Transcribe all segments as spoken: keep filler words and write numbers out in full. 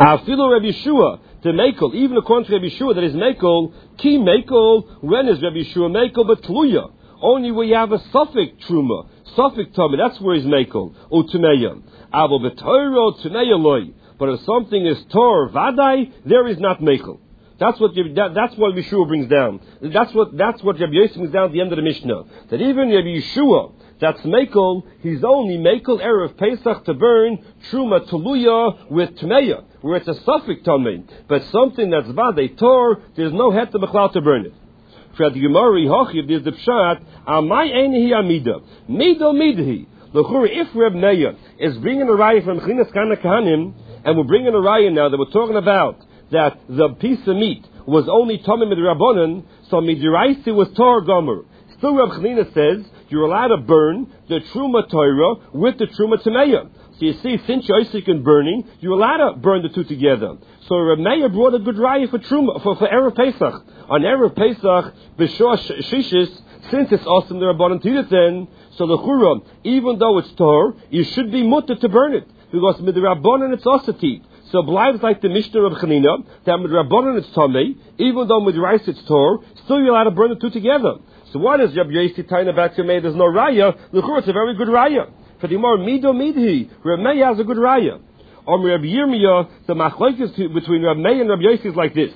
Afilu Rabbi Yeshua to Mekel, even according to Rabbi Yeshua that is Mekel, Ki Mekel, when is Rabbi Yeshua Mekel, but Tluya, only where you have a suffix Truma, suffix Tumah, that's where he's Mekel, O Tumeya. Avo B'Torah Tumeya Loi, but if something is Tor Vadai, there is not Mekel. That's what that, that's what Yeshua brings down. That's what that's what Rabbi Yosef brings down at the end of the Mishnah. That even Rabbi Yeshua, that's Mekel, he's only Mekel Erev Pesach to burn Truma Tuluya with Tmeya, where it's a suffix Tamei. But something that's Vadei Tor, there's no head to Bechlal to burn it. For the Gemara Hochiv, there's the Pshat, Amai Einihi Amida, Mido Midhi. L'chura, if Reb Meir is bringing a raya from Chinas Kana Kahanim, and we're bringing a raya now that we're talking about that the piece of meat was only Tomim Midrabanan, so Midiraisi was Tor Gomer. Still Reb Chanina says you're allowed to burn the Truma Torah with the Truma Tameya. So you see, since you're Isaac and burning, you're allowed to burn the two together. So Reb Meir brought a good raya for Truma, for, for Erev Pesach. On Erev Pesach, B'Shor Shishis, since it's awesome the Rabbanan Tidaten, so the Chura, even though it's Tor, you should be mutter to burn it. Because with the Rabbanan it's Osatit. So Blythe like the Mishnah of Chanina, that with Rabbanan it's Tomei, even though with Rice it's Tor, still you're allowed to burn the two together. So what is Rabbi Yossi Taina back to me? There's no Raya. Look, it's a very good Raya. For the more Mido Midhi, Rabbi Meir has a good Raya. Om Rabbi Yirmiyah, the machlokes between Rabbi Meir and Rabbi Yossi is like this.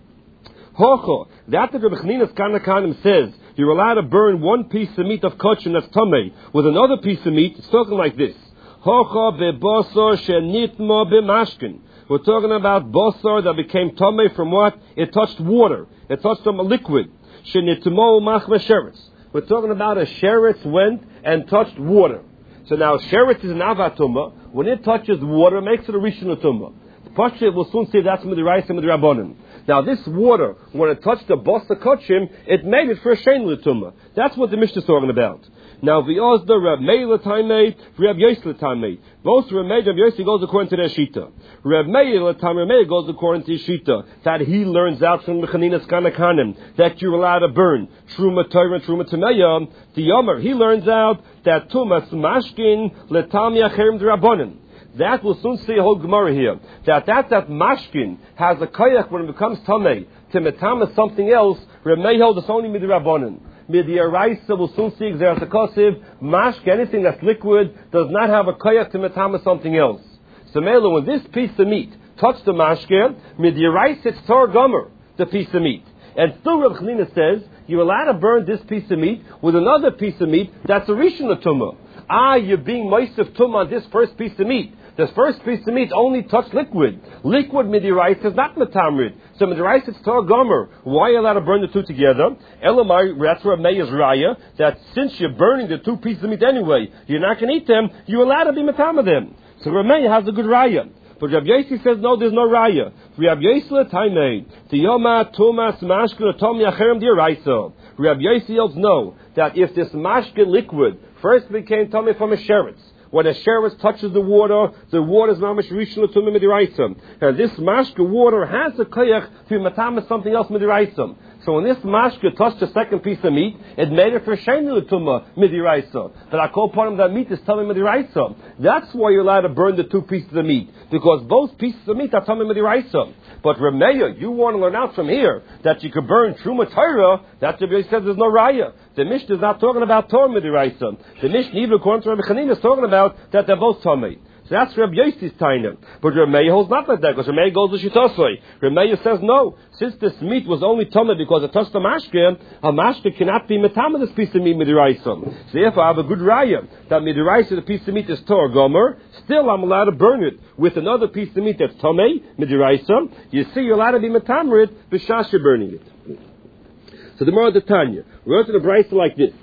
Hocho, that the Rabbi Chanina's Kana Kanim says, you're allowed to burn one piece of meat of kosher that's Tomei with another piece of meat, it's talking like this. Hocho bebosor shenitmo b'mashkin. We're talking about bosor that became tomei from what? It touched water. It touched some liquid. Shenitmo machma sheretz. We're talking about a sheretz went and touched water. So now sheretz is an avatuma. When it touches water, it makes it a rishon tumah. The Pasha will soon say that's midiraisa midrabanan. Now this water, when it touched the bosa kachim, it made it for a shein tumah. That's what the Mishnah is talking about. Now, v'ozda Reb Meir l'taimei, Reb Yossi l'taimei. Both Reb Meir and Reb Yossi goes according to their shita. Reb Meir l'taimei, Reb Meir goes according to his shita, that he learns out from Mechaninas Kanakanim, that you're allowed to burn Truma Torah and Truma Tameya. The Yomer, he learns out that Tumas Mashkin l'tam yacherim d'Rabbanan. That will soon see a whole Gemara here. That that, that Mashkin has a koyach when it becomes Tamei, to metama something else, Reb Meir holds it's only midrabanan. Midiraisa will soon see Xeratakosiv, Mashke, anything that's liquid, does not have a koyach to metama something else. So Mela, when this piece of meat touched the Mashke, Midiraisa it's Tor Gomer, the piece of meat. And still Reb Chanina says, you're allowed to burn this piece of meat with another piece of meat that's a Rishon Tumah. Ah, you're being Moisef Tumah on this first piece of meat. This first piece of meat only touched liquid. Liquid midiraisa is not metamrid. So midiraisa is Tor Gomer. Why are you allowed to burn the two together? Elamai, that's where Meir's Raya, that since you're burning the two pieces of meat anyway, you're not going to eat them, you're allowed to be metama them. So Meir has a good Raya. But Rabbi Yossi says, no, there's no Raya. Rabbi Yossi l'taimei, tiyoma tumas mashkin otom yacherem d'iraisa. Rabbi Yossi holds no, that if this mashkin liquid first became tummy from a sheretz, when a sheretz touches the water, the water is mamish rishon l'tumim midiraisa. And this mashka water has a koyach to matama something else midiraisa. So when this mashka touched the second piece of meat, it made it for shein l'tumah midiraisa. But I call part of that meat is tumim midiraisa. That's why you're allowed to burn the two pieces of meat, because both pieces of meat are tumim midiraisa. But Rameya, you want to learn out from here that you could burn Truma Torah. That's what he says there's no Raya. The Mishnah is not talking about Torah Midiraisa. The Mishnah, even according to Rabbi Chanina, is talking about that they're both Tomei. So that's Rabbi Yossi's taina. But Rameya holds not like that, because Rameya goes to Shitosoi. Rameya says no. Since this meat was only Tomei because it touched the mashke, a mashke cannot be metama this piece of meat Midiraisa. So therefore I have a good Raya that Midiraisa, the piece of meat is Torah Gomer. Still I'm allowed to burn it with another piece of meat that's Tomei Midiraisa. You see, you're allowed to be metamerit b'shas you're burning it. So the more of the Tanya, we wrote in a brayso like this: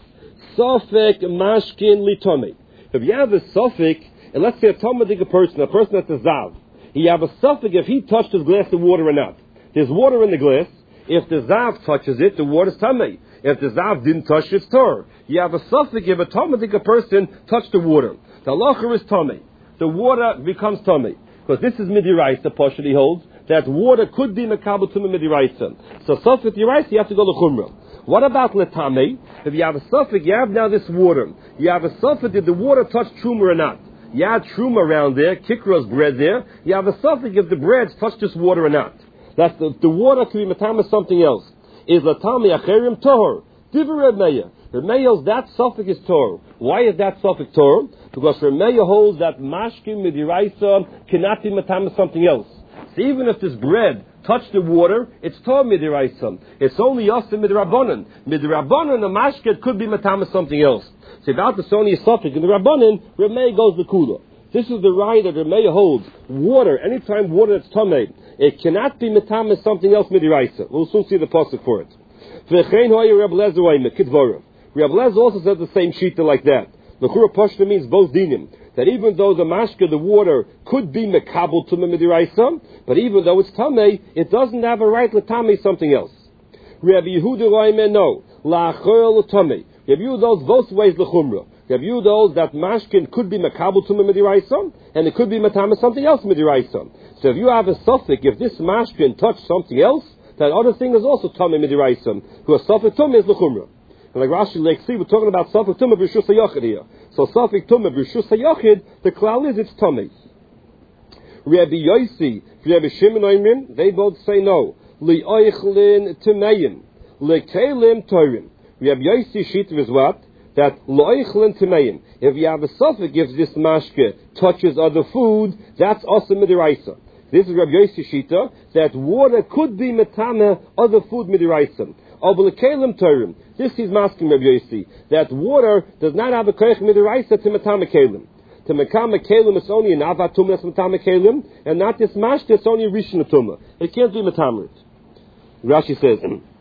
Sofek mashkin li Tomei. If you have a Sofek, and let's say a Talmudic person, a person that's a Zav, you have a Sofek if he touched his glass of water or not. There's water in the glass. If the Zav touches it, the water's Tomei. If the Zav didn't touch it, it's Torah. You have a Sofek if a Talmudic person touched the water. The halacha is Tomei. The water becomes Tomei. Because this is Midiraisa, the Pasha he holds, that water could be Mekabel Tumah Midiraisa. So Sofek Midiraisa, you have to go to Chumrah. What about Letame? If you have a Sofek, you have now this water. You have a Sofek, did the water touch Truma or not? You add truma around there, kikros bread there, you have a suffix if the breads touch this water or not. That's the, the water could be matama something else. Is latami acherim tohor. Divrei Reb Meir. Reb Meir's that suffix is tor. Why is that suffix tor? Because Reb Meir holds that mashkin midiraisa cannot be matama something else. So even if this bread touched the water, it's tor midiraisa. It's only yasa midrabanan. Midrabanan, the mashkin could be matama something else. So about the only suffix in the rabbanan, Reb Meir goes the kula. This is the right that Reb Meir holds. Water, anytime water that's tamei, it cannot be matama something else midiraisa. We'll soon see the pasuk for it. Reb Lezer also says the same shita like that. The Chura Pashta means both dinim. That even though the mashka, the water, could be mekabel to midiraisa, but even though it's tamei, it doesn't have a right to tamei something else. Rabbi Yehuda Roime no la'achol tamei. Rabbi Yehuda those both ways lechumra. Rabbi Yehuda those that mashkin could be mekabel to midiraisa, and it could be matama something else midiraisa. So if you have a suffix, if this mashkin touched something else, that other thing is also tamei midiraisa. Because suffix tamei is lechumra. And like Rashi, like see, we're talking about Safik Tumah B'Rishus HaYachid here. So Safik Tumah B'Rishus HaYachid, the klal is it's Tumah. Rabbi Yosi, Rabbi Shimon Oimrim, they both say no. Li'oichlin Timeyim, Le'kelim Torim. Rabbi Yosi Shitv is what? That Li'oichlin Timeyim. If you have a Safik, if this mashke touches other food, that's also midiraisa. This is Rabbi Yosi Shita, that water could be metame other food midiraisa. This is masking Rabbi Yosi, that water does not have a koich midiraisa to matame kelim. To matame kelim is only an avatum that's matame kelim, and not this mash that's only a rishon tumah. It can't be matamer. Rashi says.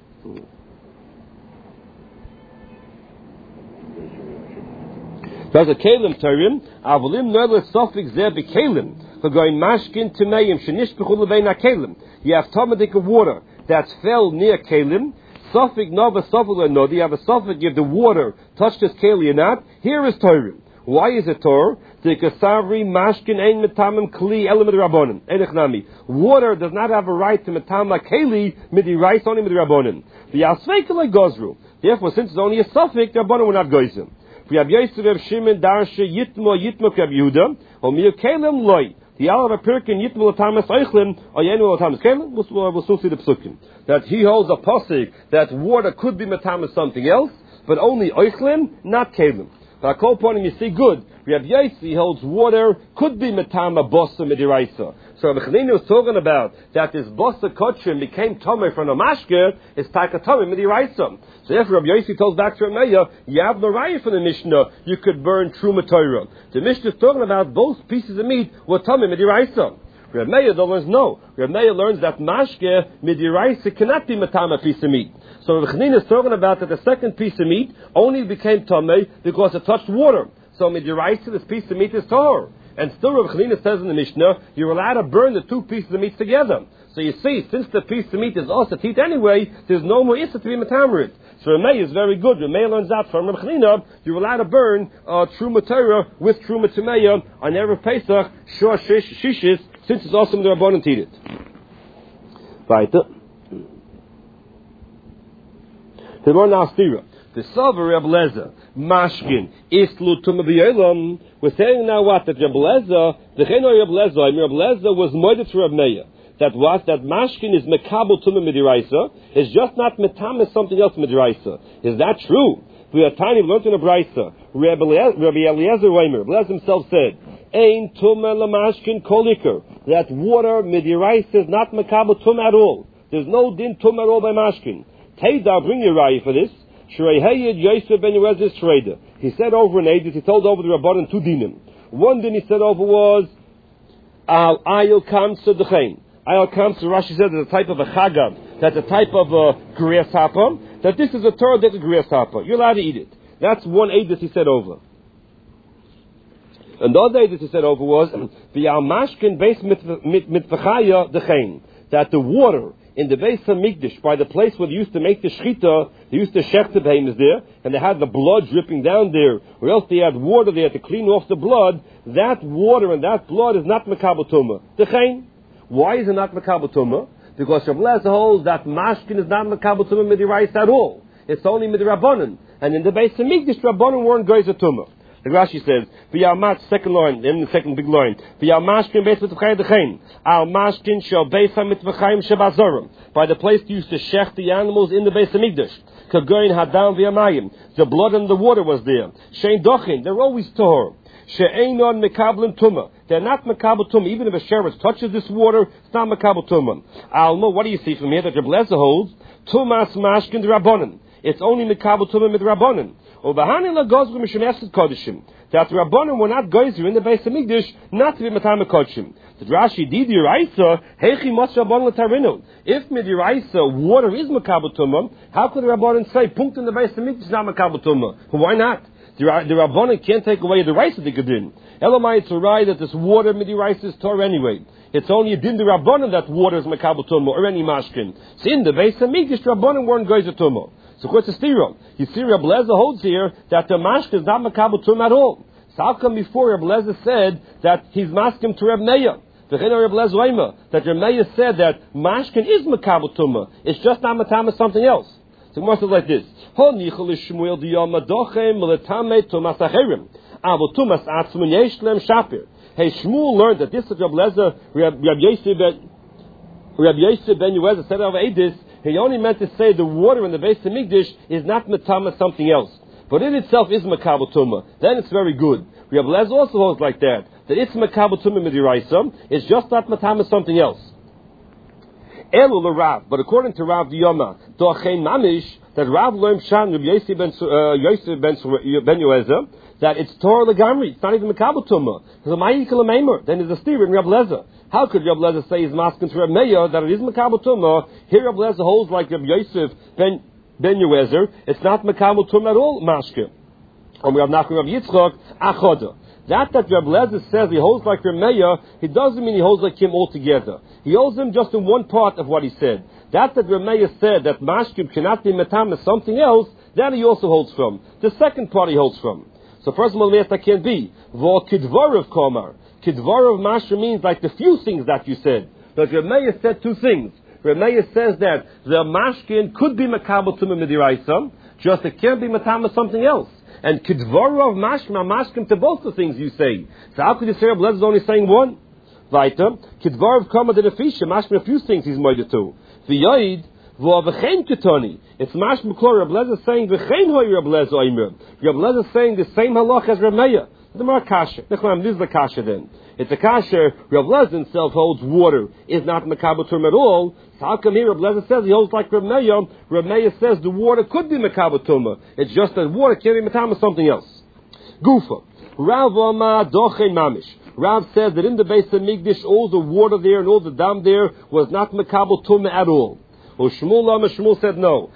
There's a kelim terim. Avolim noel suffix there be kelim. For going mashkin to meim shenish bechul lebein kelim. You have tomadik of water that fell near kelim. Suffix nova suffix no. You have a suffix if the water touched this keli or not. Here is Torah. Why is it Torah? The kasavri mashkin ein metamim kli element rabbonim. Enechnami. Water does not have a right to metama keli midi rice only midi rabbonim. The asveikel like gozru. Therefore, since it's only a suffix, the rabbonim will not goizim. We have Yosef Reb Shimon darshe yitmo yitmo Reb Yehuda or mir kelim loy. The Alav Apirkin Yitmul Atamas Eichlin or Yenu Atamas Kelim. We'll soon see the psukim. That he holds a pasuk that water could be Matamas something else, but only Eichlin, not Kelim. But I call upon him, you see good. Rabbi Yosi holds water could be Matama Bossa Midiraisa. So Rabbi Chanina was talking about that this Bossa Kotchim became Tomer from a Mashke, is Taka Tomer Midiraisa. So therefore Rabbi Yosi tells back to Rameya, you have the raya from the Mishnah, you could burn Truma Torah. The Mishnah is talking about both pieces of meat were Tomer Midiraisa. Rabbi Meir learns no. Rabbi Meir learns that Mashke Midiraisa cannot be Matama piece of meat. So Rabbi Chanina is talking about that the second piece of meat only became Tomer because it touched water. So Midiraisa, this piece of meat is Torah. And still Rabbi Chanina says in the Mishnah, you're allowed to burn the two pieces of meat together. So you see, since the piece of meat is also teeth anyway, there's no more issa to be matamerit. So Rameh is very good. Rameh learns out from Rabbi Chanina, you're allowed to burn uh, Truma Torah with Truma Tumeya on Erev Pesach, Shor Shishis, since it's also in the Rabbanan to eat it. Weiter. The more Nastira. The Salva Reb Lezer, Mashkin, Islu Tumah B'Yolam. We're saying now what? That Reb Lezer, the Cheno Reb Lezer, I mean Reb Lezer was moided to Reb Meir. That what? That Mashkin is Mekabel Tumah Midiraisa. It's just not Metam is something else Midiraisa. Is that true? We are tiny, we learned in a Braisa. Rabbi Eliezer Reimer, Reb Lezer himself said, Ein Tumah LaMashkin Kolikar. That water Midiraisa is not Mekabel Tumah at all. There's no din Tumah at all by Mashkin. Teidar, bring your raya for this. He said over in Edith, he told over the Rabbanan two dinim. One din he said over was Al Ayil Kamsa Dechain. Ayil Kamsa, Rashi said, is a type of a chagam. That's a type of a grasshopper. That this is a Torah that's a grasshopper. You're allowed to eat it. That's one Edith he said over. And the other Edith he said over was the Al Mashkin Beis Mitvachaya Dechain. That the water in the Beis HaMikdash, by the place where they used to make the shechita, they used to shech the behemoths there, and they had the blood dripping down there, or else they had water there to clean off the blood. That water and that blood is not Mekabel Tumah. Dechain. Why is it not Mekabel Tumah? Because Rabbi Lezer holds that Mashkin is not Mekabel Tumah Midirais at all. It's only Midirabbanan. And in the Beis HaMikdash, Rabbanan weren't Geizer Tumah. The Rashi says, "V'yalmat," second line, in the second big line, "V'yalmashkin beis mitzvachayim dechein al mashkin shel beis mitzvachayim shebazorim." By the place they used to shech the animals in the Beis Hamikdash, kagoyin hadam v'yamayim, the blood and the water was there. Shein dochin, they're always tahor. She'einon mekablim tumah, they're not mekabel tumah. Even if a sheretz touches this water, it's not mekabel tumah. Alma, what do you see from here that Reb Lezer holds? Tumas mashkin d'Rabbanan. It's only mekabel tumah mid Rabbanan. That the Rabbanim were not geyser in the Beis Hamikdash, not to be matam kodshim. The Rashi did Yiraisa, hechi mas Rabbanim l'tarinu. If midiraisa water is makabel tumah, how could the Rabbanim say punkt in the Beis Hamikdash is not makabel tumah? Why not? The, the Rabbanim can't take away the rice that they could do. Elamai, it's a right that this water midiraisa is Torah anyway. It's only a din the Rabbanim that water is makabel tumah or any mashkin. So in the Beis Hamikdash, Rabbanim weren't geyser tumah. So what's the stira? You see, Reb Lezer holds here that the mashkin is not makabel tumah at all. So how come before Reb Lezer said that he's maskim to Reb Meir? That Reb Meir said that mashkin is makabel tumah. It's just not matama something else. So it must have like this. Hey, Shmuel learned that this is Reb Lezer, Reb Yosef ben Reb Yosef ben Yehuda said over Edis. He only meant to say the water in the Beis Hamikdash is not matama something else, but in itself is makabel tumah. Then it's very good. Reb Lezer also holds like that, that it's makabel tumah midiraisa. It's just not matama something else. Elu l'Rav, but according to Rav Diyama, dochein mamish, that Rav learned shan Reb Yosef ben Yosef ben Yehuda that it's Torah legamri. It's not even makabel tumah. Because ma'ikol meimer. Then there's a steer in Reb Lezer. How could Reb Lezer say he's masking to Reb Meir that it is makabel tumah? Here Reb Lezer holds like Reb Yosef ben ben Yehuda. It's not makabel tumah at all. Mashke. And we have Nachman Reb Yitzchak achoda. That that Reb Lezer says he holds like Reb Meir, he doesn't mean he holds like him altogether. He holds him just in one part of what he said. That that Reb Meir said that mashkim cannot be matam as something else, that he also holds from. The second part he holds from. So first of all, yes, that can't be. Vo kidvarav komar. Kidvarav mashra means like the few things that you said. But Reb Meir said two things. Reb Meir says that the mashkin could be makabel tumah midiraisa, just it can't be matam as something else. And kidvarav mashma mashkim to both the things you say. So how could you say Reb Lezer is only saying one? Weiter. Kidvarav komar de nefisha mashma a few things he's moided to. V'yoid. It's Mash Mekor. Reb Lezer saying v'chein hoy Reb Lezer oimer. Reb Lezer saying the same halach as Reb Meir. The more kasha. This is the kasha then. It's a kasha. Reb Lezer himself holds water is not makabel tumah at all. So how come here Reb Lezer says he holds like Reb Meir? Reb Meir says the water could be makabel tumah. It's just that water can't be matama something else. Gufa. Rav Oma dochein mamish. Rav says that in the Beis Hamikdash all the water there and all the dam there was not makabel tumah at all. Shmuel, Shmuel said no.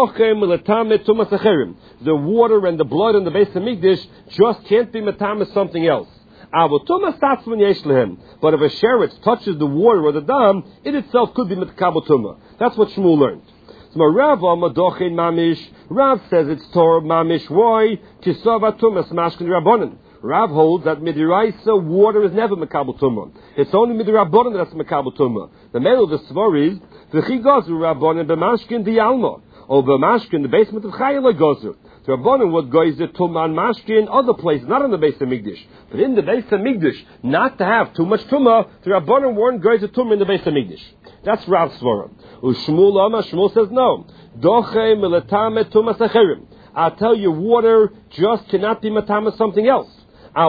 The water and the blood in the Beis Hamikdash just can't be matama something else. But if a sheretz touches the water or the dam, it itself could be makabel tumah. That's what Shmuel learned. So Rav mamish. Rav says it's Torah mamish. Why? Kisava tumas mashkin rabbanon. Rav holds that midiraisa water is never makabel tumah. It's only midirabbanon that's makabel tumah. The mail of the svar is v'chi gozer rabbanon b'mashkin di alma or b'mashkin the basement of chayil gozer. The rabbanon would gozer tumah and mashkin other places, not in the Beis Hamikdash, but in the Beis Hamikdash, not to have too much tumah. The rabbanon weren't gozer tumah in the Beis Hamikdash. That's Rav's svara. U'Shmuel Amar Shmuel says no. Dochei milatame tumas acherim. I'll tell you, water just cannot be matama something else. But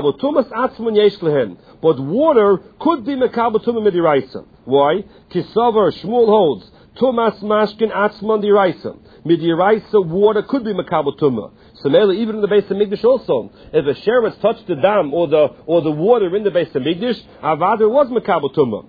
water could be makabel tumah midiraisa. Why? Kisavar Shmuel holds tumas mashkin atzman diraisa. Midiraisa water could be makabel tumah. Similarly, even in the Beis Hamikdash also, if a sheretz touched the dam or the or the water in the Beis Hamikdash, avada was makabel tumah.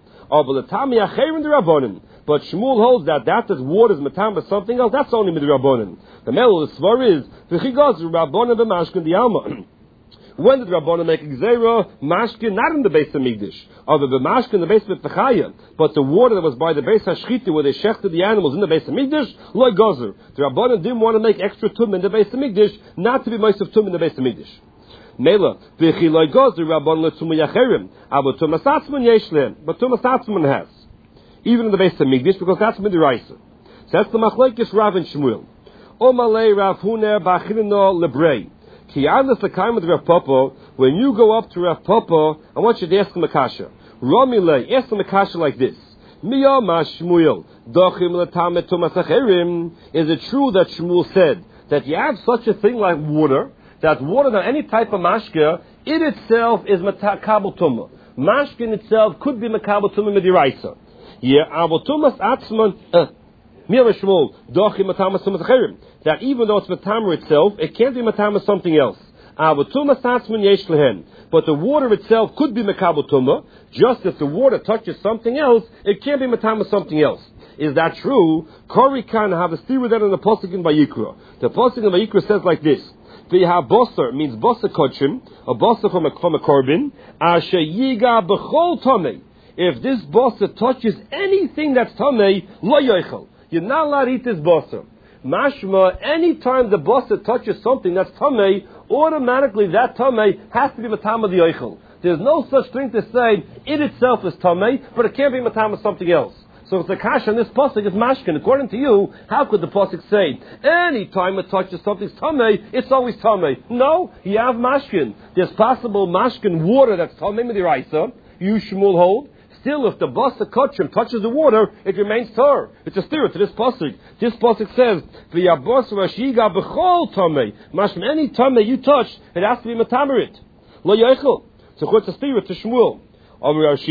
But Shmuel holds that that is water is matama something else. That's only midrabanan. The mel of the svar is v'chigaz rabbanan b'mashkin dialma. When did Rabbanan make Gzeira mashkin not in the Beis Hamikdash, or the mashkin in the Beis Mitzvachaya, but the water that was by the Beis Hashchita where they shechted the animals in the Beis Hamikdash, like Gozer. The Rabbanan didn't want to make extra tum in the Beis Hamikdash, not to be most of tum in the Beis Hamikdash. Mela v'chi like Gozer Rabbanan letum yacherim, aber tumas atzman yeshlem, but tumas atzman has, even in the Beis Hamikdash because that's midiraisa. So that's the machlekes Rav and Shmuel. Omalei Rav Huner b'achilino lebrei. Ki'adlas l'kaim with Rav Papa, when you go up to Rav Papa, I want you to ask him a kasha. Ramile, ask him a kasha like this. Miyama Shmuel, dochim l'tamet tumas acherim. Is it true that Shmuel said that you have such a thing like water, that water, than any type of mashke, it itself is makabel tumah. Mashke in itself could be makabel tumah midiraisa. Yeah, abel tumas atzman, Miyama Shmuel, dochim l'tamet tumas acherim. That even though it's matamer itself, it can't be matamer something else. But the water itself could be makabel tumah. Just if the water touches something else, it can't be matamer something else. Is that true? Kori can have a steer with that in the pasuk in Vayikra. The pasuk in Vayikra says like this: "V'yaha boser" means boser kochim, a boser from a from a korban. Asher yiga b'chol tamei. If this boser touches anything that's tamei, lo yochel. You're not allowed to eat this boser. Mashma, anytime the boser touches something that's tamei, automatically that tamei has to be matama the yochel. There's no such thing to say it itself is tamei, but it can't be matama something else. So if the kasha in this pasuk is mashkin, according to you, how could the pasuk say any time it touches something's tamei, it's always tamei? No, you have mashkin. There's possible mashkin water that's tamei midiraisa. You Shmuel hold. Still, if the basa kachim touches the water, it remains tar. It's a spirit to this pasuk. This pasuk says, "V'yabos rashiga b'chol tamei." Mashkin, any tamei you touch, it has to be matamerit. Lo yochel. So it's a spirit to Shmuel. I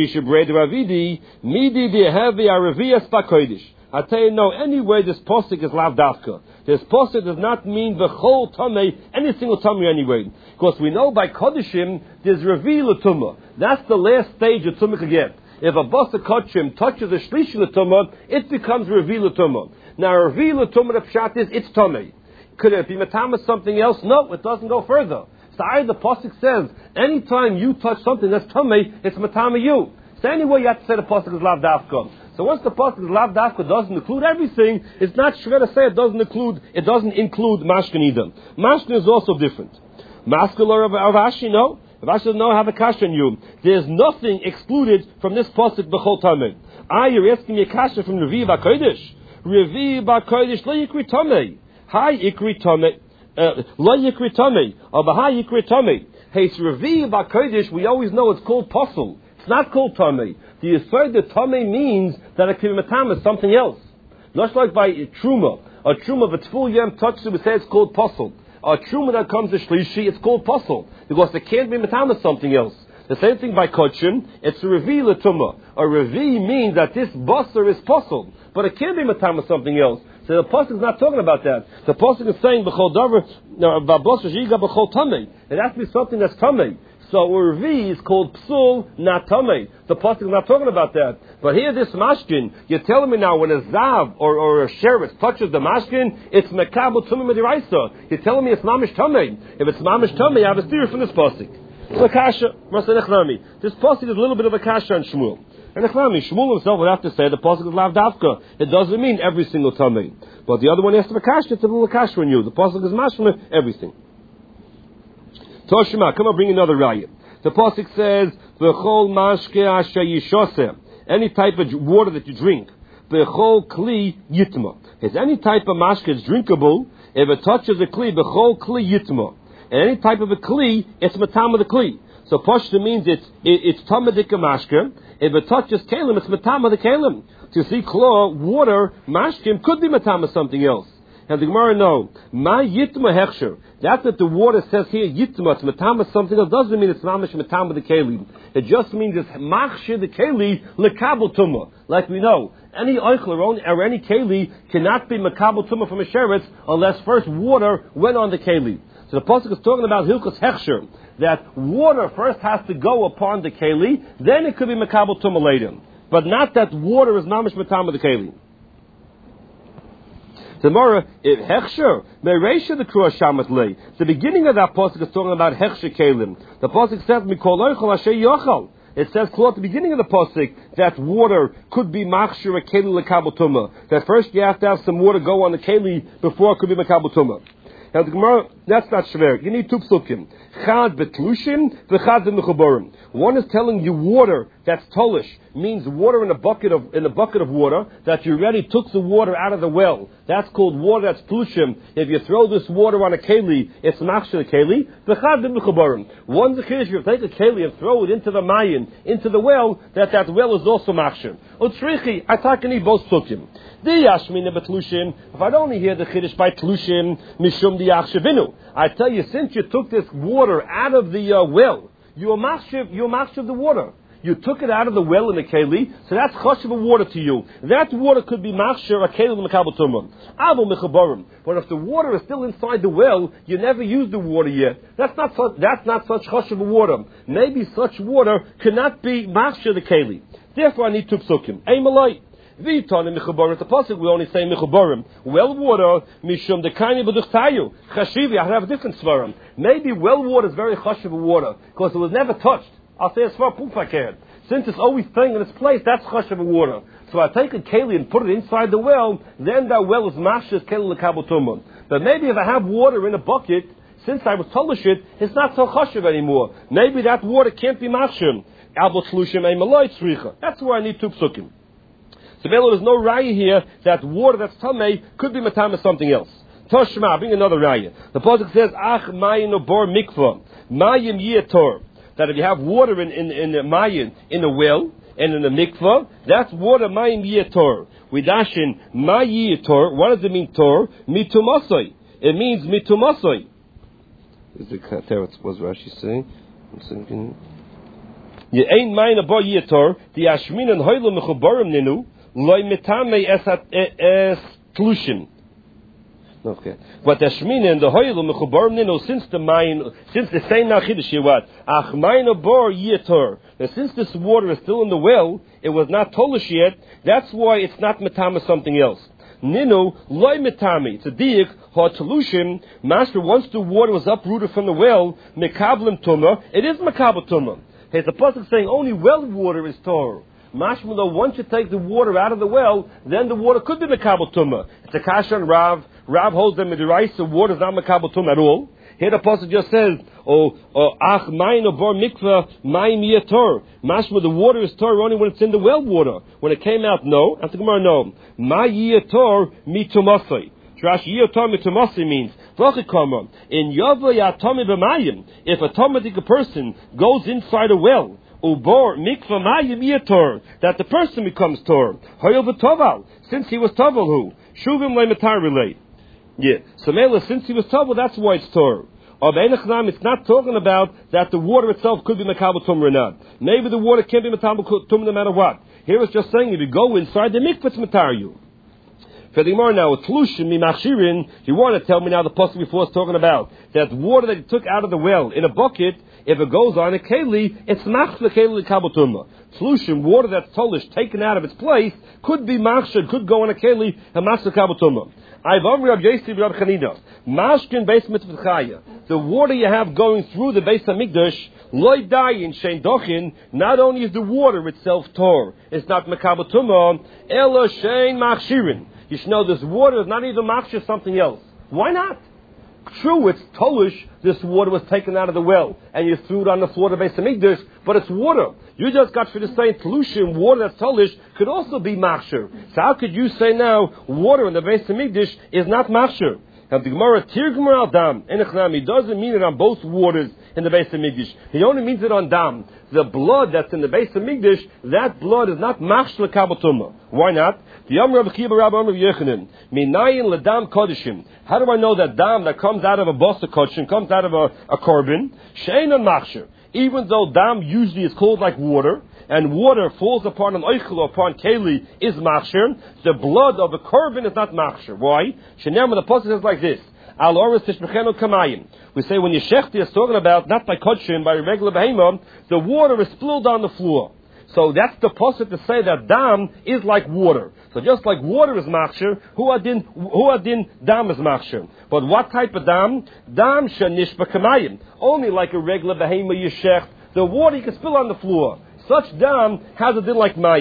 tell you, no, anyway, this posik is lav dafka. This posik does not mean the whole tamei, any single tamei anyway. Because we know by kodeshim, there's revi l'tumah. That's the last stage of tumah can get. If a basa kodeshim touches a shlishi l'tumah, it becomes revi l'tumah. Now, revi l'tumah, the pshat is, it's tamei. Could it be matama something else? No, it doesn't go further. So the pasuk says, anytime you touch something that's tamei, it's matama you. So anyway, you have to say the pasuk is lav dafka. So once the pasuk is lav dafka doesn't include everything, it's not shver to say it doesn't include. It doesn't include mashkin either. Mashkin is also different. Mashkin or Avashi, no. Avashi doesn't know how the kasha on you. There's nothing excluded from this pasuk b'chol tamei. Ah, you're asking me a kasha from Revi b'kodesh. Revi b'kodesh lo yikri tamei. Hi yikri tamei. Lo yikri tamei, or b'ha yikri tamei. Hey, it's Revi b'kodesh. We always know it's called pasul. It's not called tamei. The yisod that tamei means that it can be matama something else. Not like by truma. A truma of a tful yem touches it, we say it's called pasul. A truma that comes to shlishi, it's called pasul because it can't be matama something else. The same thing by kochim. It's a revi l'tumah. A revi means that this basar is pasul, but it can't be matama something else. So the pasuk is not talking about that. The pasuk is saying b'chol davar v'basar shiga b'chol tamei. It has to be something that's tamei. So urvi is called psul, not tamei. The pasuk is not talking about that. But here, this mashkin, you're telling me now when a zav or, or a sheretz touches the mashkin, it's mekabel tumei midiraisa. You're telling me it's mamish tamei. If it's mamish tamei, I have a steer from this pasuk. So kasha, this pasuk is a little bit of a kasha on Shmuel. And Shmuel himself would have to say the pasuk is lav dafka. It doesn't mean every single tamei. But the other one has to be kasha. It's a little kasha on you. The pasuk is mashma everything. Toshima, come on, bring another raya. The pasuk says v'chol mashke asher yishoseh. Any type of water that you drink, v'chol kli yitma. If any type of mashke is drinkable, if it touches a kli, v'chol kli yitma. And any type of a kli, it's matama the kli. So pashta means it's it, it's tamadik mashke. If it touches kalim, it's matama the kalim. To see claw, water, mashkim could be matama something else. And the Gemara know, ma yitma hechsher. That's that the water says here yitma, it's matama something else. Doesn't mean it's mamish matama the keli. It just means it's machshir the keli lekabel tumah. Like we know, any oichel or any keli cannot be makabel tumah from a sheretz unless first water went on the keli. So the pasuk is talking about hilchos hechsher, that water first has to go upon the keli, then it could be makabel tumah later. But not that water is mamish matama the keli. Tomorrow, if hechsher, mereisha the kruah shamat lei. The beginning of that pasuk is talking about hechsher kelim. The pasuk says mikol oichel asher yochal. It says at the beginning of the pasuk that water could be machshir a keli lekabel tumah. That first you have to have some water go on the keli before it could be makabel tumah. Now the Gemara That's not shver. You need two psukim. Chad betlushim, v'chad b'mechubarim. One is telling you water that's tolish, means water in a bucket of in a bucket of water that you already took the water out of the well. That's called water that's tlushim. If you throw this water on a keli, it's machshir keli. V'chad b'mechubarim. One's a kiddush. You take a keli and throw it into the mayin, into the well, that that well is also machshir. Utzrichi, I take any both psukim. If I'd only hear the chiddush by tlushim mishum diachshavinu, I tell you, since you took this water out of the uh, well, you're machshav, you're machshav the water. You took it out of the well in the keli, so that's chashav water to you. That water could be machshav a keli mekabel tumah. Avo mechabarim. But if the water is still inside the well, you never used the water yet. That's not such, that's not such chashav water. Maybe such water cannot be machshav the keli. Therefore, I need two psukim. Ein malay. V'itani mechubarim. The pasuk we only say mechubarim. Well water mishum dekayni b'duchtayu. Chashivi. I have a different svarim. Maybe well water is very chashiv water because it was never touched. I'll say a svar pufakad. Since it's always staying in its place, that's chashiv water. So I take a keli and put it inside the well. Then that well is mashas keli lekabotumah. But maybe if I have water in a bucket, since I was tolish it, it's not so chashiv anymore. Maybe that water can't be mashim. That's where I need two psukim. So there's no raya here that water that's tamei could be matama something else. Toshma, bring another raya. The pasuk says, Ach mayin obor mikvah, mayim yiator. That if you have water in in in the mayin in the well and in the mikvah, that's water mayim yiator. We dash in mayiator. What does it mean? Tor mitumasoi. It means mitumasoi. Is the what was Rashi saying? I'm thinking. Ye ein mayin obor yiator. The ashmin and hoylo mechubarim ninu. Loy metame es tlushim. Okay. But the shmina and the hoyel mechubarim nino, since the mine, since the same nachidish what ach mine bor yetor. Since this water is still in the well, it was not tolish yet. That's why it's not metame something else. Nino loy metame. It's a diik ha tlushim. Master, once the water was uprooted from the well, mekablim tuma. It is mekabel tuma. Here's the pasuk saying only well water is tor. Mashma, though, once you take the water out of the well, then the water could be mekabel tumah. It's a kasha and Rav. Rav holds them in the rice, the water is not mekabel tumah at all. Here the apostle just says, oh, ach mayin or bar mikvah mayim yator. Mashma, the water is tor only when it's in the well water. When it came out, no. After Gemara, no. Ma yator mitumasai. Rashi yator mitumasai means in yava yatami b'mayim. If a tomatic person goes inside a well, Ubor mikvah mayim yator, that the person becomes tor. Hoyel v'toval, since he was toval who shuvim le'metar relate. Yeah, so Mela, since he was toval, that's why it's tor. Or be'enachnam, it's not talking about that the water itself could be mekabel tum or not. Maybe the water can't be mekabel tum no matter what. Here it's just saying if you go inside the mikvah, it's metar you. For the Gemara now, tlushim mimachshirin, you want to tell me now the pasuk before is talking about that water that you took out of the well in a bucket. If it goes on a keli, it's machshel keli kabotuma. Tlushim, water that's tolish, taken out of its place, could be machshel, could go on a keli, and machshel kabotuma. I've already Rab Yosef Rab Chanina. Mashkin beis mitzvah. The water you have going through the Beis Hamikdash, loy dayin shein dochin. Not only is the water itself tor, it's not mekabotuma, ela shein machshirin. You should know this water is not even machshel something else. Why not? True, it's tolish. This water was taken out of the well, and you threw it on the floor of the Beis Hamikdash, but it's water. You just got for the same tlushim, water that's tolish could also be machshir. So how could you say now water in the Beis Hamikdash is not machshir? And the Gemara tirgmer al dam enechnam. He doesn't mean it on both waters in the Beis Hamikdash. He only means it on dam. The blood that's in the Beis Hamikdash, that blood is not machshel kabotuma. Why not? The Amr of Kiba Rabbi Amr of Yechanan minayin ledam kodeshim. How do I know that dam that comes out of a basa kodeshim comes out of a, a korban shein on machshir? Even though dam usually is called like water, and water falls upon an oichel or upon keli is machshir, the blood of the korban is not machshir. Why? Shenem, the pasuk says like this: Al oris tishbechenu kamayim. We say when Yeshechti is talking about not by kodshim, by regular behemah, the water is spilled on the floor. So that's the pasuk to say that dam is like water. So just like water is machshir, hu adin hu adin dam is machshir. But what type of dam? Dam shenish b'kamayim. Only like a regular behemah yeshech, the water you can spill on the floor. Such dam has a din like mayim.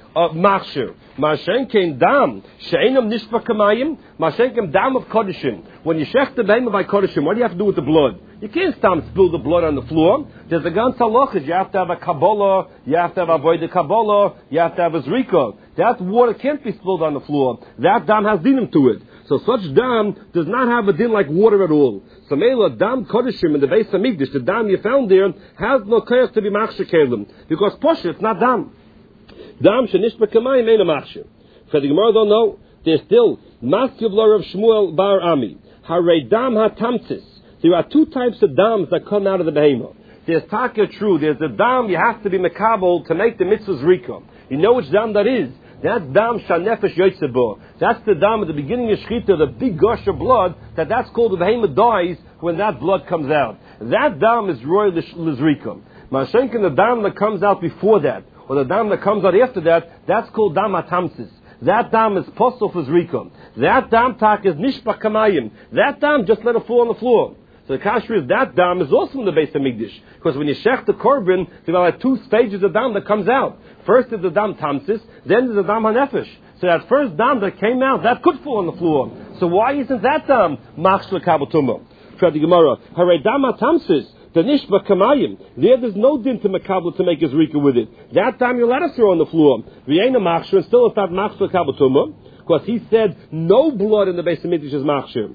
of machshir. Mashenkin dam she'enam nishpa kamayim. Mashenkin dam of kodeshim. When you shech the behemoth by kodeshim, what do you have to do with the blood? You can't stop spill the blood on the floor. There's a gan halachas. You have to have a kabbalah. You have to have a void kabbalah. You have to have a zrika. That water can't be spilled on the floor. That dam has dinim to it. So such dam does not have a din like water at all. So mela dam kodeshim in the base of Mikdash, the dam you found there has no koyach to be machshir kelim because posher it's not dam. Dam shenishba kamayim ain't a machshir. For the Gemara don't know. There's still maskiv of Shmuel bar Ami harei dam hatamtzis. There are two types of dams that come out of the behemoth. There's taka true. There's the dam you have to be mekabel to make the mitzvahs rika. You know which dam that is? That's dam shanefesh yotzebo. That's the dam at the beginning of shechita, the big gush of blood. That that's called the behemoth dies when that blood comes out. That dam is royal lizrika. Mashenkin, the dam that comes out before that, or the dam that comes out after that, that's called dam atamsis. That dam is postal for zrika. That dam tak is nishpa kamayim. That dam just let it fall on the floor. So the kasher is that dam is also in the base of Mikdash. Because when you shech the korban, there are like two stages of dam that comes out. First is the dam tamsis, then there's the dam hanefesh. So that first dam that came out, that could fall on the floor. So why isn't that dam machsh l'kabel tumah? Try the Gemara. Harei dam tamsis, the nishba kamayim. There there's no din to makabel to make his rika with it. That dam you let us throw on the floor. V'yeina machshir, and still it's not machsh l'kabel tumah. Because he said no blood in the base of Mikdash is machshir.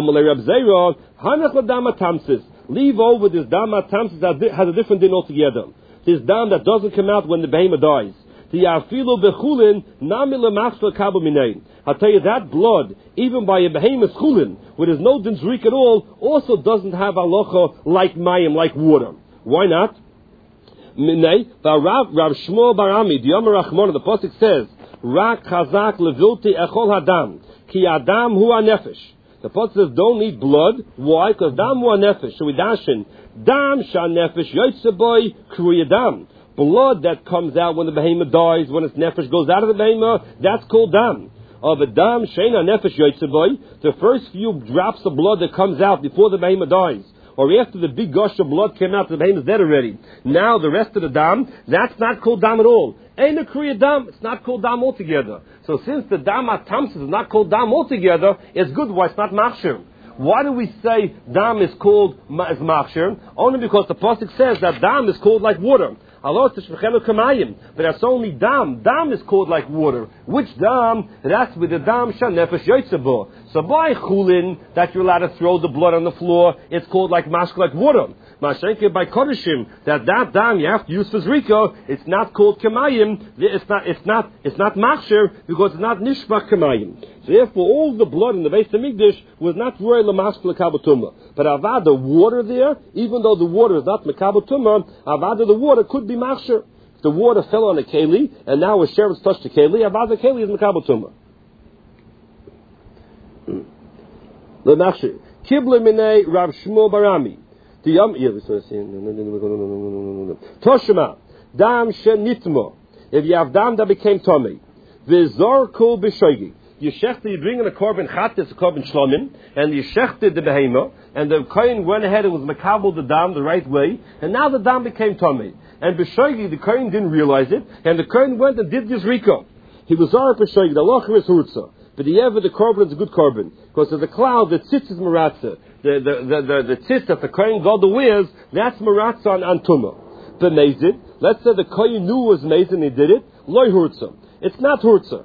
Leave over this dam tamsis that has a different din altogether. This dam that doesn't come out when the behemoth dies. I'll tell you that blood, even by a behemoth chulin, where there's no din zrik at all, also doesn't have halacha like mayim, like water. Why not? Rav Shmuel bar Ami, the Yomer Rachmona, the pasuk says, Rak chazak levilti echol hadam, ki adam hu anefesh. The pasuk says, don't eat blood. Why? Because dam hu anefesh. So we dashin, dam sha nefesh yotzeboy kruyadam. Blood that comes out when the behemoth dies, when its nefesh goes out of the behemoth, that's called dam. Of a dam sheina nefesh yotzeboy, the first few drops of blood that comes out before the behemoth dies, or after the big gush of blood came out, the behemoth is dead already. Now the rest of the dam, that's not called dam at all. Ain't a kriya dam, it's not called dam altogether. So since the dam atamsis is not called dam altogether, it's good why it's not machshir. Why do we say dam is called as machshir? Only because the pasuk says that dam is called like water. But that's only dam. Dam is called like water. Which dam? That's with the dam shanefesh yotzebo. So by chulin, that you're allowed to throw the blood on the floor, it's called like mashk, like water. Mashenke by kodeshim, that that dam you have to use for zrika, it's not called kamayim. It's not. It's not. It's not machshir because it's not nishbach kamayim. So therefore, all the blood in the base of Mikdash was not royal l'mashk l'kabel tumah. But avad the water there, even though the water is not l'kabel tumah, avad the water could be machshir. If the water fell on a keli and now a sheriff's touched the keli, avad the keli is l'kabel tumah. The machshir kibla minei Rav Shmuel bar Ami. The yom Toshima dam shenitmo. If you have dam that became tummy, v'zor kol b'shoigi. You shechted, you bring in a korban chatis, a korban shlomim, and you shechted the behemoth, and the kohen went ahead and was makabel the dam the right way, and now the dam became tummy. And b'shoigi, the kohen didn't realize it, and the kohen went and did this rika. He was zor b'shoigi. The locher is hurtza. But the ever the korban is a good korban because there's a cloud that sits is maratza. The the the the, the tzitz that the kohen god wears, that's maratza on, on tumah. The mezid, let's say the kohen knew was mezid and he did it. Loy hurtza. It's not hurtza.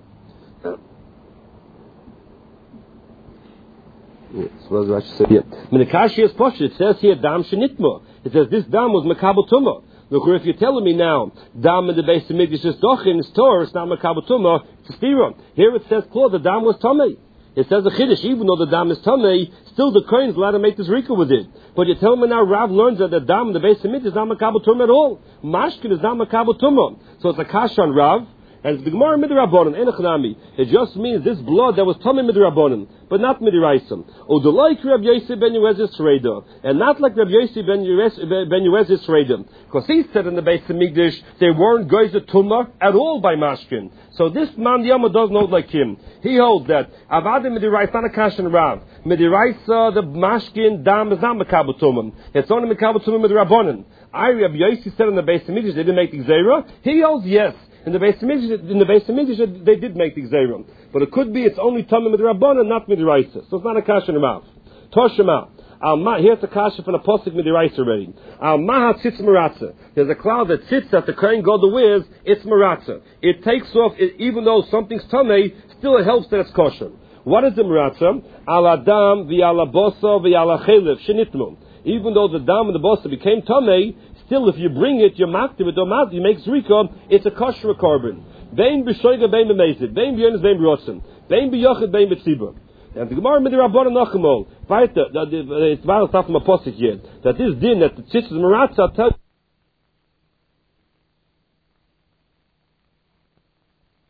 Yes, what does Rashi say here? Minakashi is posh. It says here dam shenitma. It says this dam was makabel tumah. Look, if you're telling me now, dam in the base of Mikdash is dochin, it's Torah, it's not makabel tumah, it's a stira. Here it says, Claude, the dam was tummy. It says a chiddush, even though the dam is tummy, still the kohen is allowed to make this rika with it. But you're telling me now, Rav learns that the dam in the base of Mikdash is not makabel tumah at all. Mashkin is not makabel tumah. So it's a kash on Rav. And the Gemara midrabanan, enochnami. It just means this blood that was tummy midrabanan, but not midiraisam. O the like Reb Yossi ben Yuezis Reda, and not like Reb Yossi ben Yuezis Reda, because he said in the base of Mikdash they weren't guys of tumah at all by mashkin. So this man Yama does not like him. He holds that avadim midiraisa not a kash and rav. Midiraisa the mashkin dam is not makabel tumah. It's only makabel tumah midrabanan. I Reb Yossi said in the base of Mikdash they didn't make the gzeira. He holds yes. In the Beis Hamikdash, in the Beis Hamikdash, they did make the Gzerim. But it could be it's only Tamim Midrabanan, not Midraisa. So it's not a kasha in the mouth. Toshima. Al here's the kasha from the Posik Midraisa already. Al Maha Tzitz Maratza. There's a cloud that sits at the Kohen Gadol wears, it's Maratza. It takes off, it, even though something's Tamei, still it helps that it's kosher. What is the Maratza? Al Adam v'ala Bosa v'ala Chelev Shenitmu. Even though the Dam and the Bosa became Tamei, still if you bring it, you're maktiv it, or you make Zrika, it's a kosher carbon. Vein b'shoiga, vein b'mezid, vein b'yonis, vein b'rotzen, vein b'yochid, vein b'tzibur. And the Gemara midrabanan nachamol. Weiter, it's about from a posik here that this din that the tzitz is maratza.